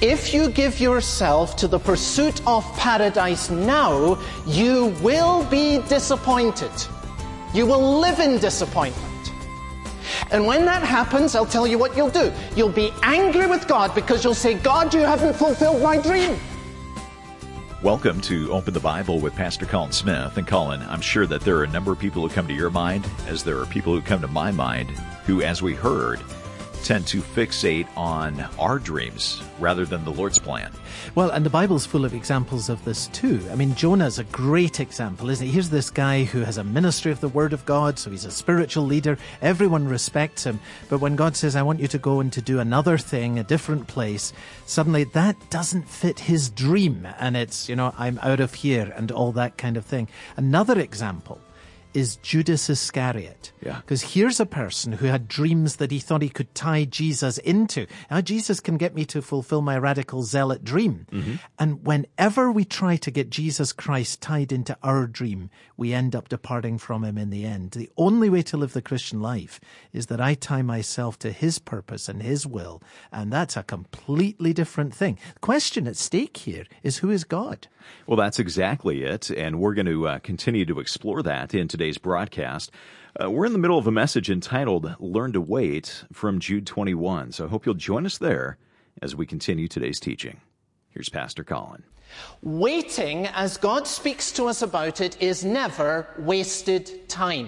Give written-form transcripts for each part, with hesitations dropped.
if you give yourself to the pursuit of paradise now, you will be disappointed. You will live in disappointment. And when that happens, I'll tell you what you'll do. You'll be angry with God because you'll say, God, you haven't fulfilled my dream. Welcome to Open the Bible with Pastor Colin Smith. And Colin, I'm sure that there are a number of people who come to your mind, as there are people who come to my mind, who, as we heard, tend to fixate on our dreams rather than the Lord's plan. Well, and the Bible's full of examples of this too. I mean, Jonah's a great example, isn't he? Here's this guy who has a ministry of the Word of God, so he's a spiritual leader. Everyone respects him. But when God says, I want you to go and to do another thing, a different place, suddenly that doesn't fit his dream. And it's, I'm out of here and all that kind of thing. Another example is Judas Iscariot. Yeah. Because here's a person who had dreams that he thought he could tie Jesus into. Now, Jesus can get me to fulfill my radical zealot dream. Mm-hmm. And whenever we try to get Jesus Christ tied into our dream, we end up departing from him in the end. The only way to live the Christian life is that I tie myself to his purpose and his will. And that's a completely different thing. The question at stake here is, who is God? Well, that's exactly it, and we're going to continue to explore that in today's broadcast. We're in the middle of a message entitled Learn to Wait from Jude 21, so I hope you'll join us there as we continue today's teaching. Here's Pastor Colin. Waiting, as God speaks to us about it, is never wasted time.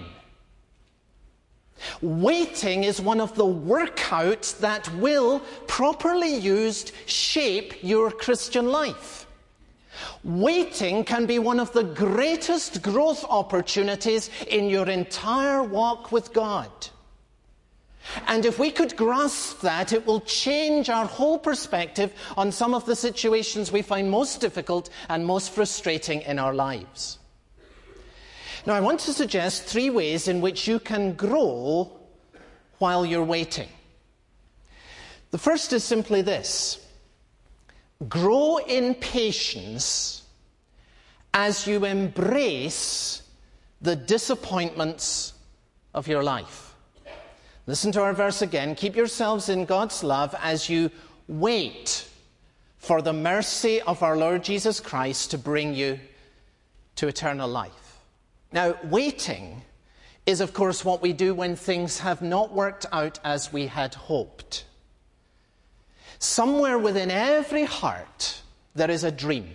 Waiting is one of the workouts that will, properly used, shape your Christian life. Waiting can be one of the greatest growth opportunities in your entire walk with God. And if we could grasp that, it will change our whole perspective on some of the situations we find most difficult and most frustrating in our lives. Now, I want to suggest 3 ways in which you can grow while you're waiting. The first is simply this. Grow in patience as you embrace the disappointments of your life. Listen to our verse again. Keep yourselves in God's love as you wait for the mercy of our Lord Jesus Christ to bring you to eternal life. Now, waiting is, of course, what we do when things have not worked out as we had hoped. Somewhere within every heart, there is a dream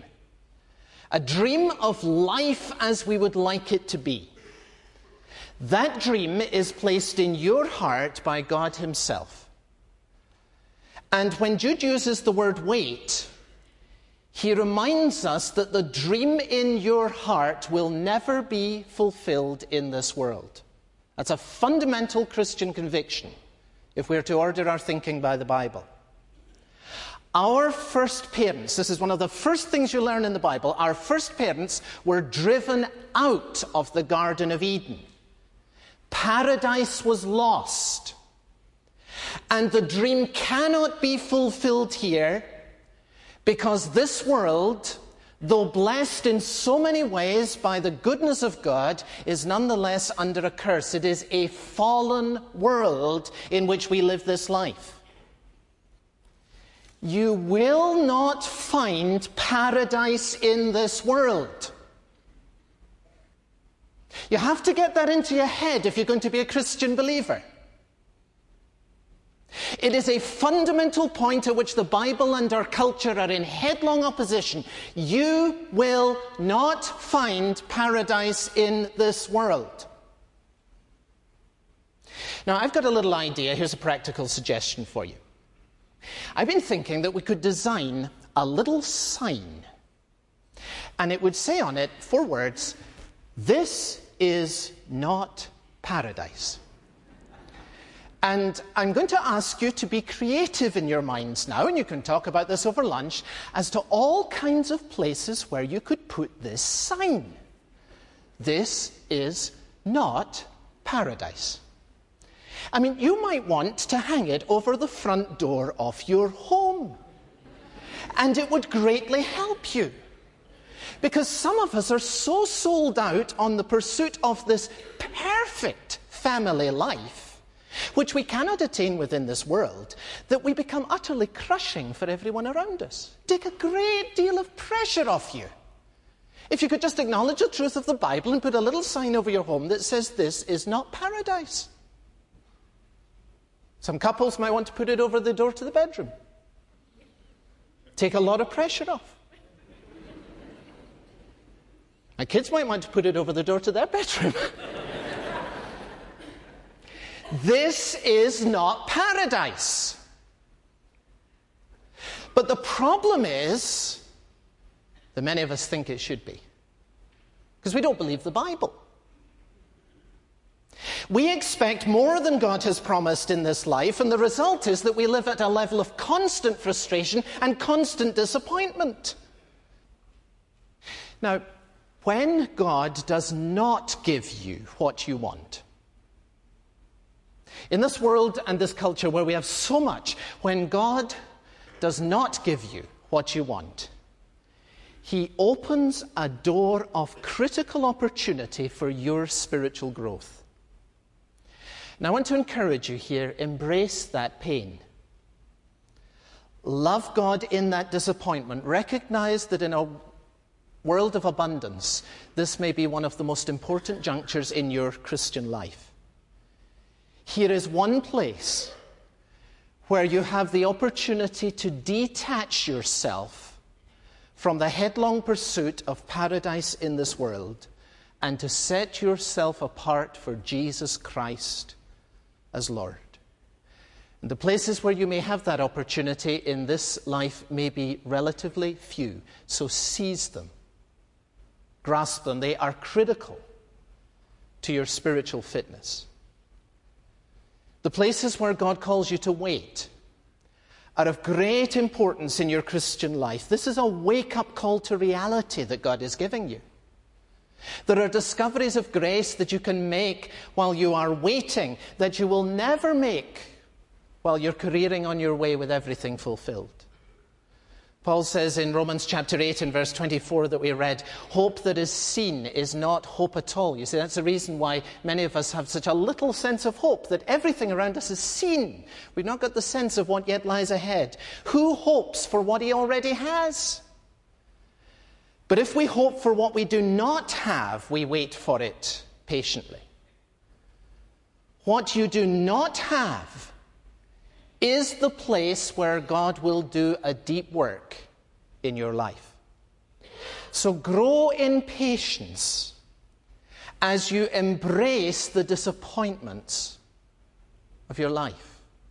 of life as we would like it to be. That dream is placed in your heart by God himself. And when Jude uses the word wait, he reminds us that the dream in your heart will never be fulfilled in this world. That's a fundamental Christian conviction, if we're to order our thinking by the Bible. Our first parents, this is one of the first things you learn in the Bible, our first parents were driven out of the Garden of Eden. Paradise was lost. And the dream cannot be fulfilled here because this world, though blessed in so many ways by the goodness of God, is nonetheless under a curse. It is a fallen world in which we live this life. You will not find paradise in this world. You have to get that into your head if you're going to be a Christian believer. It is a fundamental point at which the Bible and our culture are in headlong opposition. You will not find paradise in this world. Now, I've got a little idea. Here's a practical suggestion for you. I've been thinking that we could design a little sign, and it would say on it 4 words, "This is not paradise." And I'm going to ask you to be creative in your minds now, and you can talk about this over lunch, as to all kinds of places where you could put this sign. This is not paradise. I mean, you might want to hang it over the front door of your home. And it would greatly help you. Because some of us are so sold out on the pursuit of this perfect family life which we cannot attain within this world, that we become utterly crushing for everyone around us. Take a great deal of pressure off you. If you could just acknowledge the truth of the Bible and put a little sign over your home that says this is not paradise. Some couples might want to put it over the door to the bedroom. Take a lot of pressure off. My kids might want to put it over the door to their bedroom. This is not paradise. But the problem is that many of us think it should be, because we don't believe the Bible. We expect more than God has promised in this life, and the result is that we live at a level of constant frustration and constant disappointment. Now, when God does not give you what you want, in this world and this culture where we have so much, when God does not give you what you want, He opens a door of critical opportunity for your spiritual growth. Now, I want to encourage you here, embrace that pain. Love God in that disappointment. Recognize that in a world of abundance, this may be one of the most important junctures in your Christian life. Here is one place where you have the opportunity to detach yourself from the headlong pursuit of paradise in this world and to set yourself apart for Jesus Christ as Lord. And the places where you may have that opportunity in this life may be relatively few, so seize them. Grasp them. They are critical to your spiritual fitness. The places where God calls you to wait are of great importance in your Christian life. This is a wake-up call to reality that God is giving you. There are discoveries of grace that you can make while you are waiting that you will never make while you're careering on your way with everything fulfilled. Paul says in Romans chapter 8 and verse 24 that we read, hope that is seen is not hope at all. You see, that's the reason why many of us have such a little sense of hope, that everything around us is seen. We've not got the sense of what yet lies ahead. Who hopes for what he already has? But if we hope for what we do not have, we wait for it patiently. What you do not have is the place where God will do a deep work in your life. So grow in patience as you embrace the disappointments of your life.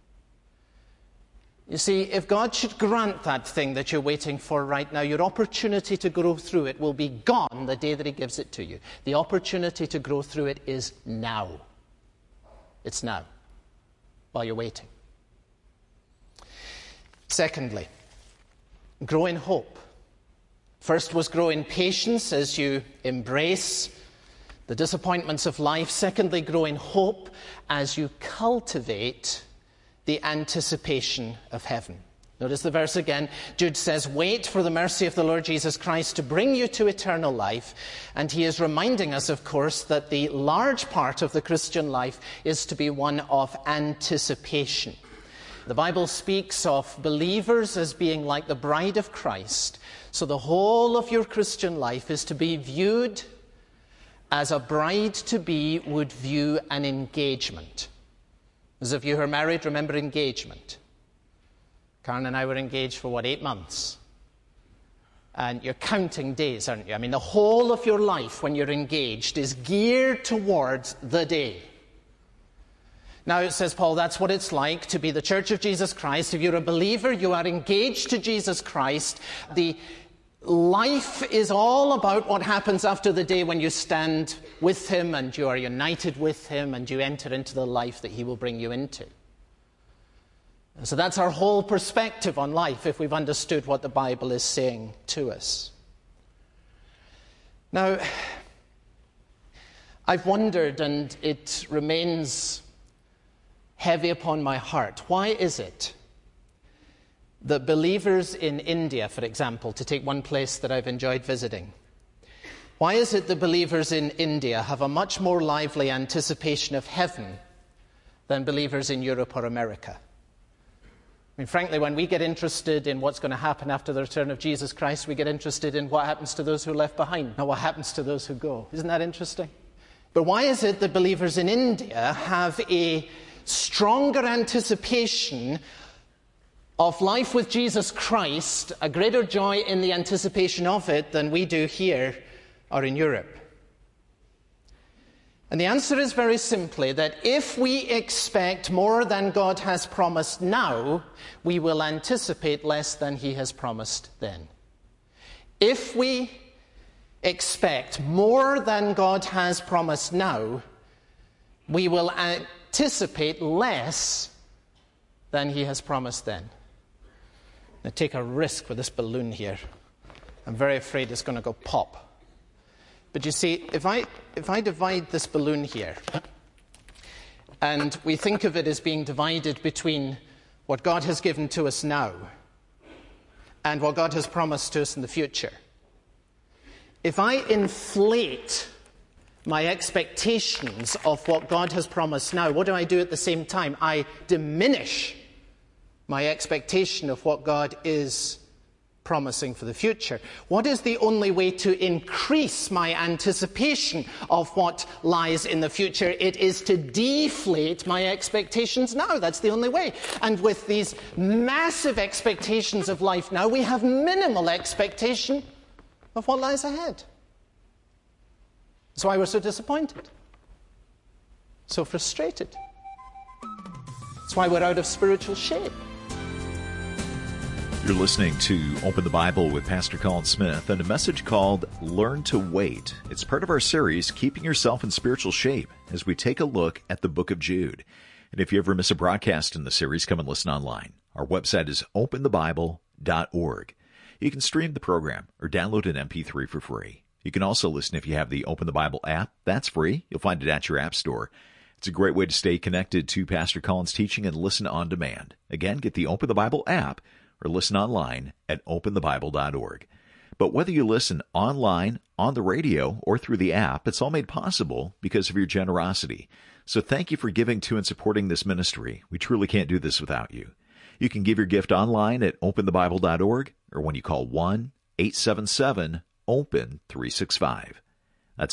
You see, if God should grant that thing that you're waiting for right now, your opportunity to grow through it will be gone the day that he gives it to you. The opportunity to grow through it is now. It's now, while you're waiting. Secondly, grow in hope. First was grow in patience as you embrace the disappointments of life. Secondly, grow in hope as you cultivate the anticipation of heaven. Notice the verse again. Jude says, wait for the mercy of the Lord Jesus Christ to bring you to eternal life. And he is reminding us, of course, that the large part of the Christian life is to be one of anticipation. The Bible speaks of believers as being like the bride of Christ. So the whole of your Christian life is to be viewed as a bride-to-be would view an engagement. Those of you who are married, remember engagement. Karen and I were engaged for, 8 months? And you're counting days, aren't you? I mean, the whole of your life when you're engaged is geared towards the day. Now, it says, Paul, that's what it's like to be the Church of Jesus Christ. If you're a believer, you are engaged to Jesus Christ. The life is all about what happens after the day when you stand with him and you are united with him and you enter into the life that he will bring you into. And so that's our whole perspective on life if we've understood what the Bible is saying to us. Now, I've wondered, and it remains heavy upon my heart, why is it that believers in India, for example, to take one place that I've enjoyed visiting, why is it that believers in India have a much more lively anticipation of heaven than believers in Europe or America. I mean, frankly, when we get interested in what's going to happen after the return of Jesus Christ, we get interested in what happens to those who are left behind, not what happens to those who go. Isn't that interesting? But why is it that believers in India have a stronger anticipation of life with Jesus Christ, a greater joy in the anticipation of it than we do here or in Europe? And the answer is very simply that if we expect more than God has promised now, we will anticipate less than he has promised then. If we expect more than God has promised now, we will anticipate less than he has promised then. Now take a risk with this balloon here. I'm very afraid it's going to go pop. But you see, if I divide this balloon here, and we think of it as being divided between what God has given to us now and what God has promised to us in the future, if I inflate my expectations of what God has promised now, what do I do at the same time? I diminish my expectation of what God is promising for the future. What is the only way to increase my anticipation of what lies in the future? It is to deflate my expectations now. That's the only way. And with these massive expectations of life now, we have minimal expectation of what lies ahead. That's why we're so disappointed, so frustrated. That's why we're out of spiritual shape. You're listening to Open the Bible with Pastor Colin Smith and a message called Learn to Wait. It's part of our series, Keeping Yourself in Spiritual Shape, as we take a look at the book of Jude. And if you ever miss a broadcast in the series, come and listen online. Our website is openthebible.org. You can stream the program or download an MP3 for free. You can also listen if you have the Open the Bible app. That's free. You'll find it at your app store. It's a great way to stay connected to Pastor Colin's teaching and listen on demand. Again, get the Open the Bible app or listen online at openthebible.org. But whether you listen online, on the radio, or through the app, it's all made possible because of your generosity. So thank you for giving to and supporting this ministry. We truly can't do this without you. You can give your gift online at openthebible.org or when you call 1-877-OPEN-365. That's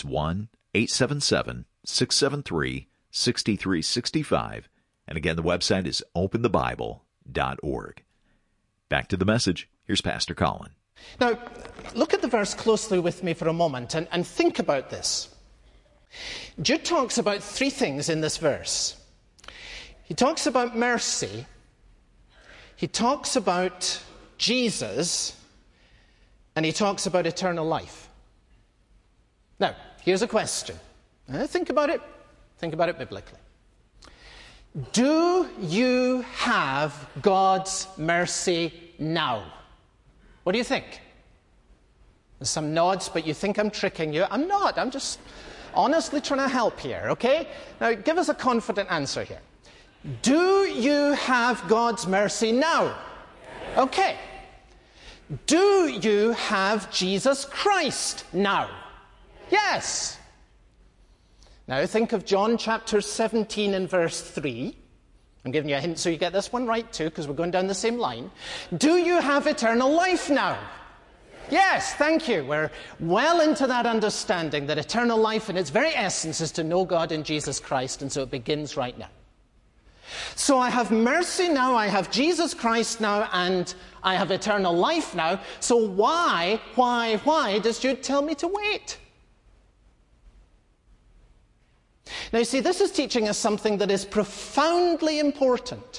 1-877-673-6365. And again, the website is openthebible.org. Back to the message. Here's Pastor Colin. Now, look at the verse closely with me for a moment and think about this. Jude talks about three things in this verse. He talks about mercy, he talks about Jesus, and he talks about eternal life. Now, here's a question. Think about it. Think about it biblically. Do you have God's mercy now? What do you think? There's some nods, but you think I'm tricking you. I'm not. I'm just honestly trying to help here, okay? Now, give us a confident answer here. Do you have God's mercy now? Okay. Do you have Jesus Christ now? Yes. Now think of John chapter 17 and verse 3. I'm giving you a hint so you get this one right too, because we're going down the same line. Do you have eternal life now? Yes, thank you. We're well into that understanding that eternal life in its very essence is to know God in Jesus Christ, and so it begins right now. So I have mercy now, I have Jesus Christ now, and I have eternal life now. So why does Jude tell me to wait? Now, you see, this is teaching us something that is profoundly important.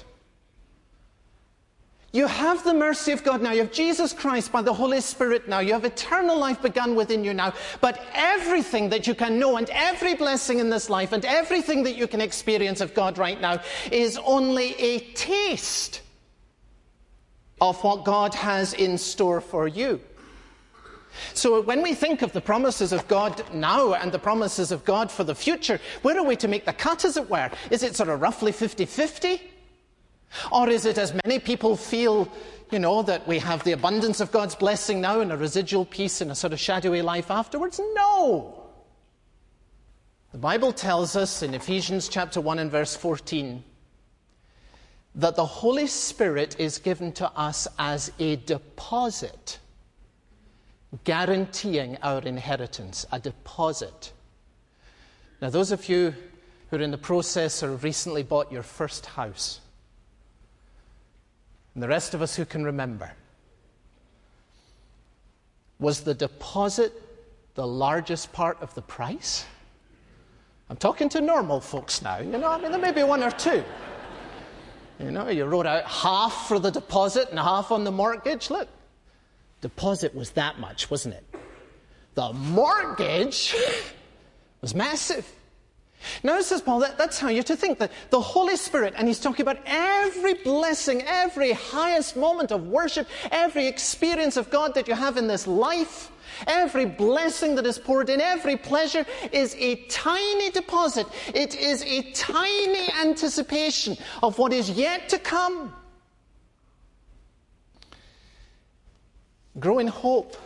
You have the mercy of God now. You have Jesus Christ by the Holy Spirit now. You have eternal life begun within you now. But everything that you can know and every blessing in this life and everything that you can experience of God right now is only a taste of what God has in store for you. So when we think of the promises of God now and the promises of God for the future, where are we to make the cut, as it were? Is it sort of roughly 50-50? Or is it, as many people feel, that we have the abundance of God's blessing now and a residual peace and a sort of shadowy life afterwards? No. The Bible tells us in Ephesians chapter 1 and verse 14 that the Holy Spirit is given to us as a deposit, guaranteeing our inheritance, a deposit. Now, those of you who are in the process or have recently bought your first house, and the rest of us who can remember, was the deposit the largest part of the price? I'm talking to normal folks now, there may be one or two. You wrote out half for the deposit and half on the mortgage. Look, deposit was that much, wasn't it? The mortgage was massive. Now, says Paul, that's how you're to think, that the Holy Spirit, and he's talking about every blessing, every highest moment of worship, every experience of God that you have in this life, every blessing that is poured in, every pleasure is a tiny deposit. It is a tiny anticipation of what is yet to come. Grow in hope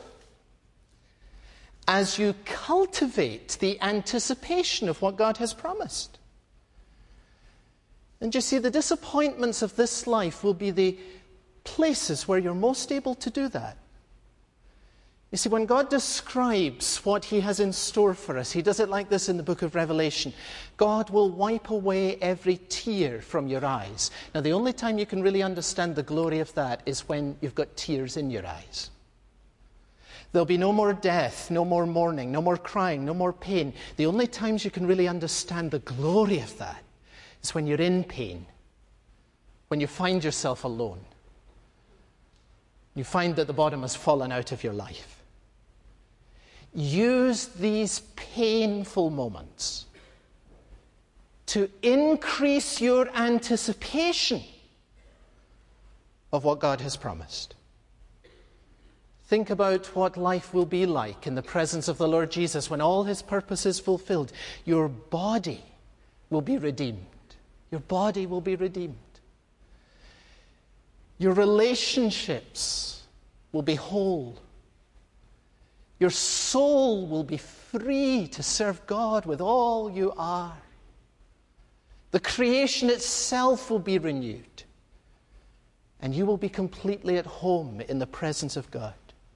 as you cultivate the anticipation of what God has promised. And you see, the disappointments of this life will be the places where you're most able to do that. You see, when God describes what he has in store for us, he does it like this in the book of Revelation. God will wipe away every tear from your eyes. Now, the only time you can really understand the glory of that is when you've got tears in your eyes. There'll be no more death, no more mourning, no more crying, no more pain. The only times you can really understand the glory of that is when you're in pain, when you find yourself alone. You find that the bottom has fallen out of your life. Use these painful moments to increase your anticipation of what God has promised. Think about what life will be like in the presence of the Lord Jesus when all his purpose is fulfilled. Your body will be redeemed. Your body will be redeemed. Your relationships will be whole. Your soul will be free to serve God with all you are. The creation itself will be renewed. And you will be completely at home in the presence of God.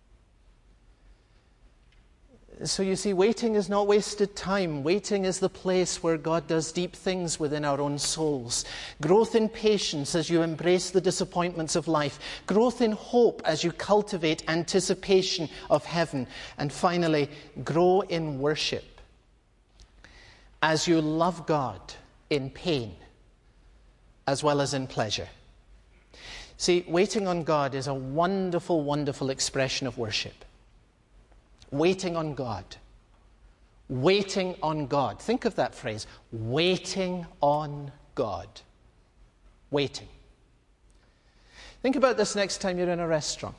So you see, waiting is not wasted time. Waiting is the place where God does deep things within our own souls. Growth in patience as you embrace the disappointments of life. Growth in hope as you cultivate anticipation of heaven. And finally, grow in worship as you love God in pain as well as in pleasure. See, waiting on God is a wonderful, wonderful expression of worship. Waiting on God. Waiting on God. Think of that phrase. Waiting on God. Waiting. Think about this next time you're in a restaurant.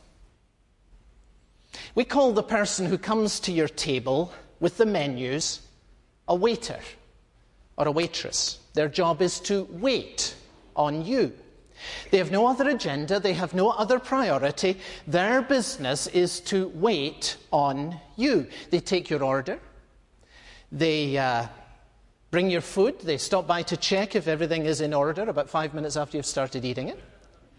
We call the person who comes to your table with the menus a waiter or a waitress. Their job is to wait on you. They have no other agenda. They have no other priority. Their business is to wait on you. They take your order. They bring your food. They stop by to check if everything is in order about 5 minutes after you've started eating it.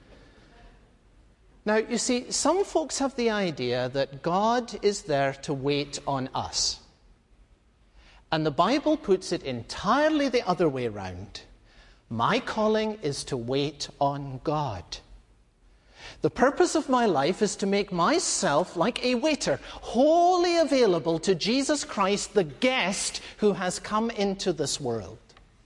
Now, you see, some folks have the idea that God is there to wait on us. And the Bible puts it entirely the other way around. My calling is to wait on God. The purpose of my life is to make myself like a waiter, wholly available to Jesus Christ, the guest who has come into this world.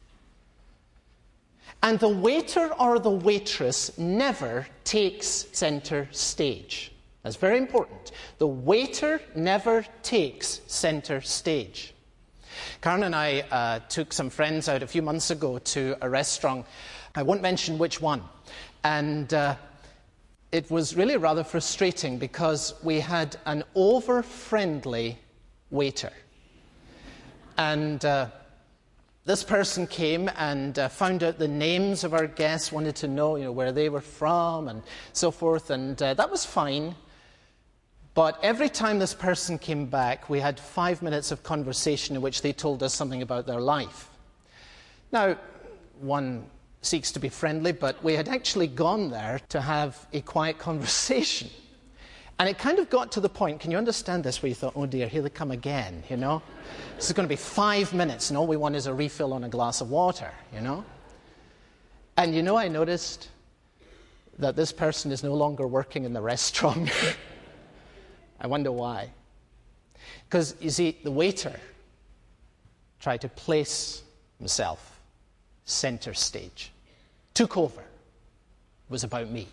And the waiter or the waitress never takes center stage. That's very important. The waiter never takes center stage. Karen and I took some friends out a few months ago to a restaurant. I won't mention which one. And it was really rather frustrating because we had an over-friendly waiter. And this person came and found out the names of our guests, wanted to know, where they were from and so forth. And that was fine. But every time this person came back, we had 5 minutes of conversation in which they told us something about their life. Now, one seeks to be friendly, but we had actually gone there to have a quiet conversation. And it kind of got to the point, can you understand this, where you thought, oh dear, here they come again, you know? This is going to be 5 minutes, and all we want is a refill on a glass of water, you know? And you know, I noticed that this person is no longer working in the restaurant. I wonder why. Because, you see, the waiter tried to place himself center stage, took over. It was about me.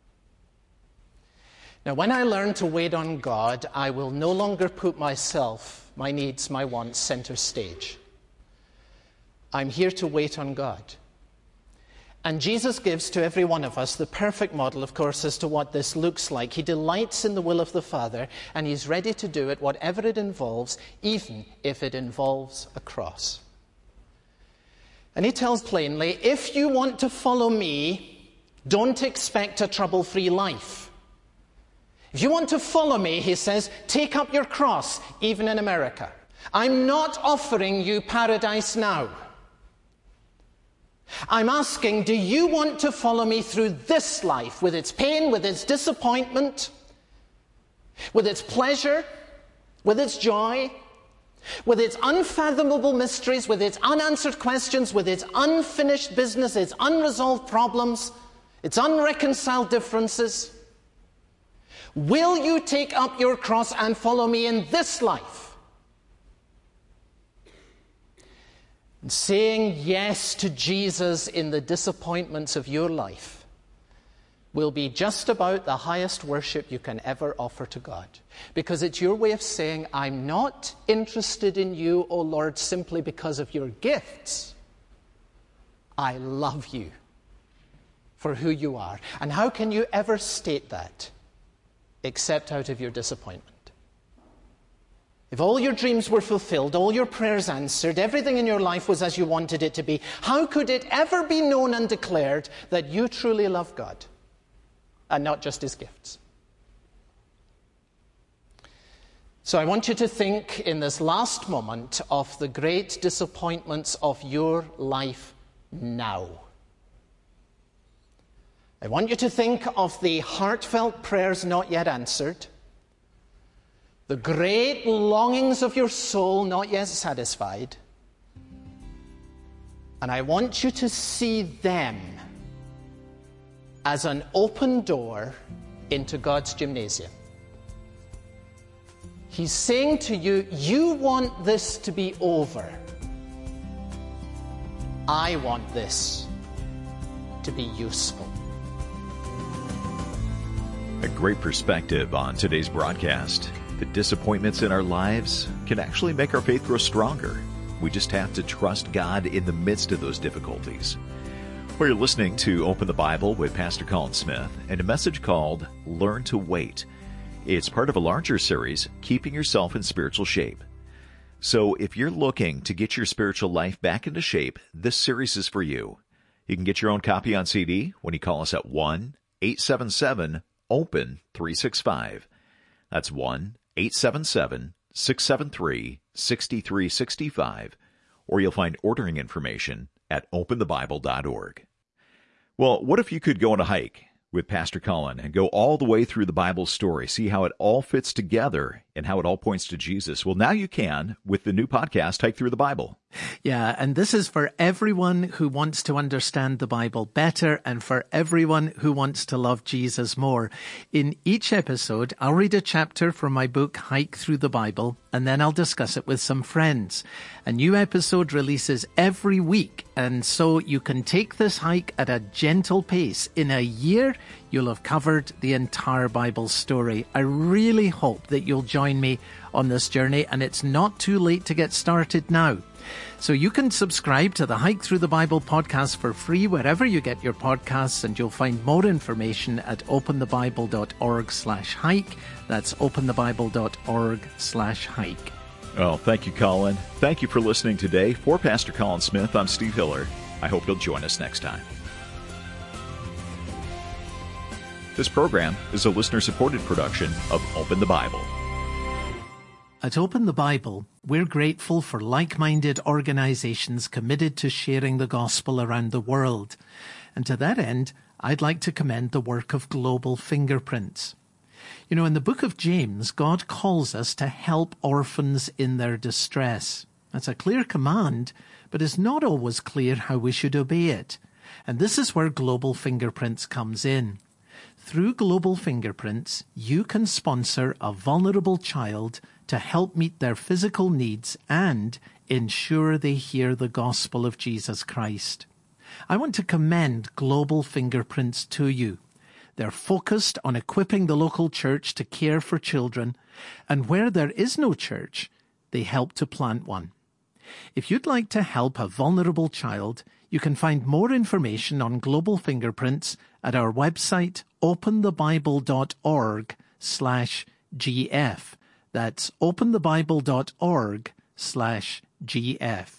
Now, when I learn to wait on God, I will no longer put myself, my needs, my wants, center stage. I'm here to wait on God. And Jesus gives to every one of us the perfect model, of course, as to what this looks like. He delights in the will of the Father, and he's ready to do it, whatever it involves, even if it involves a cross. And he tells plainly, if you want to follow me, don't expect a trouble-free life. If you want to follow me, he says, take up your cross, even in America. I'm not offering you paradise now. I'm asking, do you want to follow me through this life, with its pain, with its disappointment, with its pleasure, with its joy, with its unfathomable mysteries, with its unanswered questions, with its unfinished business, its unresolved problems, its unreconciled differences? Will you take up your cross and follow me in this life? And saying yes to Jesus in the disappointments of your life will be just about the highest worship you can ever offer to God. Because it's your way of saying, I'm not interested in you, O Lord, simply because of your gifts. I love you for who you are. And how can you ever state that except out of your disappointment? If all your dreams were fulfilled, all your prayers answered, everything in your life was as you wanted it to be, how could it ever be known and declared that you truly love God and not just his gifts? So I want you to think in this last moment of the great disappointments of your life now. I want you to think of the heartfelt prayers not yet answered, the great longings of your soul not yet satisfied, and I want you to see them as an open door into God's gymnasium. He's saying to you, you want this to be over. I want this to be useful. A great perspective on today's broadcast. The disappointments in our lives can actually make our faith grow stronger. We just have to trust God in the midst of those difficulties. Well, you're listening to Open the Bible with Pastor Colin Smith and a message called Learn to Wait. It's part of a larger series, Keeping Yourself in Spiritual Shape. So if you're looking to get your spiritual life back into shape, this series is for you. You can get your own copy on CD when you call us at 1-877-OPEN-365. That's 1-877-673-6365, or you'll find ordering information at openthebible.org. Well, what if you could go on a hike with Pastor Colin and go all the way through the Bible story, see how it all fits together and how it all points to Jesus? Well, now you can with the new podcast, Hike Through the Bible. Yeah, and this is for everyone who wants to understand the Bible better and for everyone who wants to love Jesus more. In each episode, I'll read a chapter from my book, Hike Through the Bible, and then I'll discuss it with some friends. A new episode releases every week, and so you can take this hike at a gentle pace. In a year, you'll have covered the entire Bible story. I really hope that you'll join me on this journey, and it's not too late to get started now. So you can subscribe to the Hike Through the Bible podcast for free wherever you get your podcasts, and you'll find more information at openthebible.org/hike. That's openthebible.org/hike. Oh, thank you, Colin. Thank you for listening today. For Pastor Colin Smith, I'm Steve Hiller. I hope you'll join us next time. This program is a listener-supported production of Open the Bible. At Open the Bible, we're grateful for like-minded organizations committed to sharing the gospel around the world. And to that end, I'd like to commend the work of Global Fingerprints. You know, in the book of James, God calls us to help orphans in their distress. That's a clear command, but it's not always clear how we should obey it. And this is where Global Fingerprints comes in. Through Global Fingerprints, you can sponsor a vulnerable child to help meet their physical needs and ensure they hear the gospel of Jesus Christ. I want to commend Global Fingerprints to you. They're focused on equipping the local church to care for children, and where there is no church, they help to plant one. If you'd like to help a vulnerable child, you can find more information on Global Fingerprints at our website, openthebible.org/GF. That's openthebible.org/GF.